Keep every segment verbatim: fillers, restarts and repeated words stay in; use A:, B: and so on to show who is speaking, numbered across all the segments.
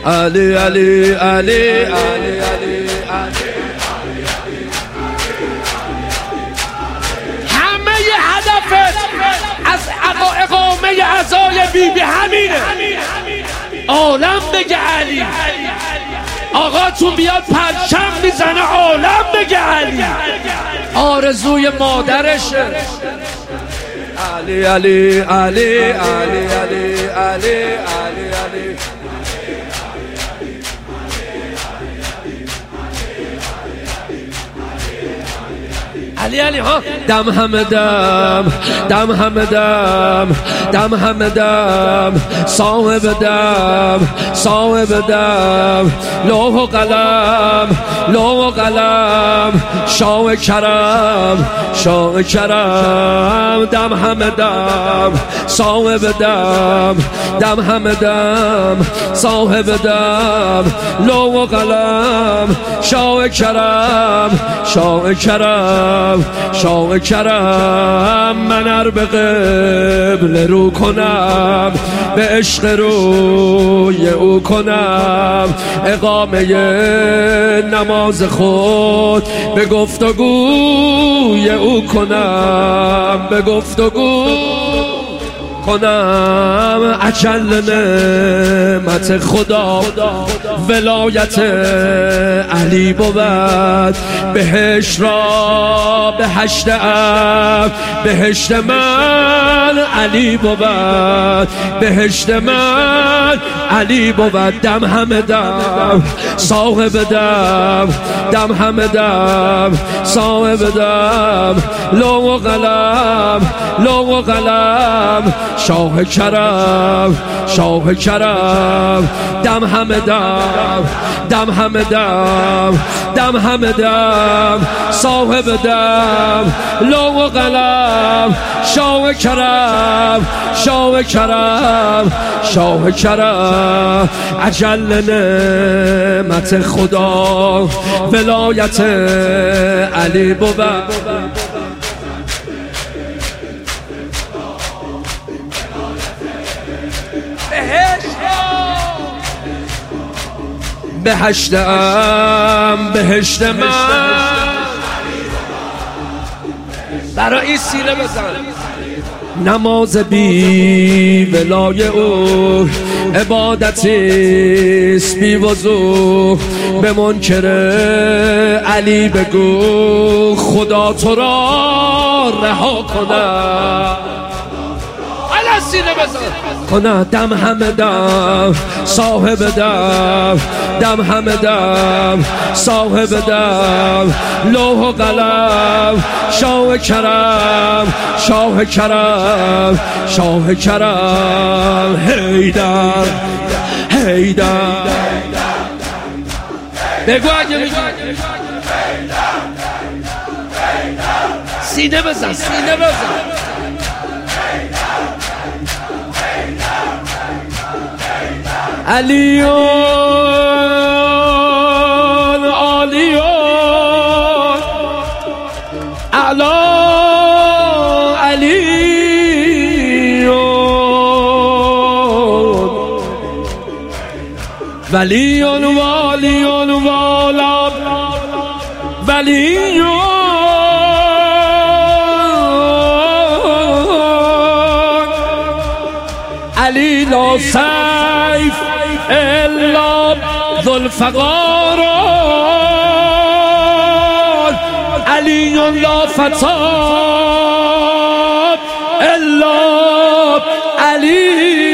A: علی علی علی علی علی همه هدفت از اقامه عزای بی بی همینه. عالم بگه علی، آقاتون بیاد پرچم میزنه عالم بگه علی. آرزوی مادرشه. علی علی علی علی علی علی علی علی علی علی ها دم همه دم دم همه دم دم همه دم صاحب دم صاحب دم لوح و قلم لوح و قلم شاه کرم شاه کرم دم همه دم صاحب دم دم همه دم صاحب دم لوح و قلم شاه کرم شاه کرم شاه کرم من ار به قبل رو کنم به عشق روی او کنم اقامه نماز خود به گفتگوی او کنم به گفتگو کنم اجل نعمت خدا ولایت علی بود بهشت را بهشت اب بهشت من علی بود بهشت من علی بود دم همه دم صاحب دم دم همه دم صاحب دم لوح و قلم لوح و قلم شاه کرم شاه کرم دم همه دم دم همه دم دم همه دم صاحب دم لوح و قلم شاه کرم شاه کرم شاه کرم اجل نعمت خدا ولایت علی بود بهشت ام بهشت من برای این سینه بزن نماز بی ولای او عبادتیست بی وضو به منکر علی بگو خدا تو را رها کنه سینه بزن کنه دم همه دم صاحب دم دم همه دم صاحب دم لوح و قلم شاه کرم شاه کرم شاه کرم حیدر حیدر بگو اگه میگی سینه بزن سینه بزن علیون علیون اعلا علیون ولیون والیون والا ولیون علی لا سیف الا ذوالفقار علی لا فتاب الا علی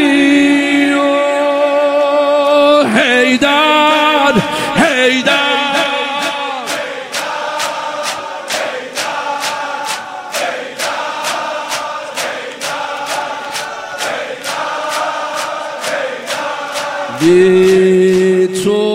A: حیدر حیدر بی تو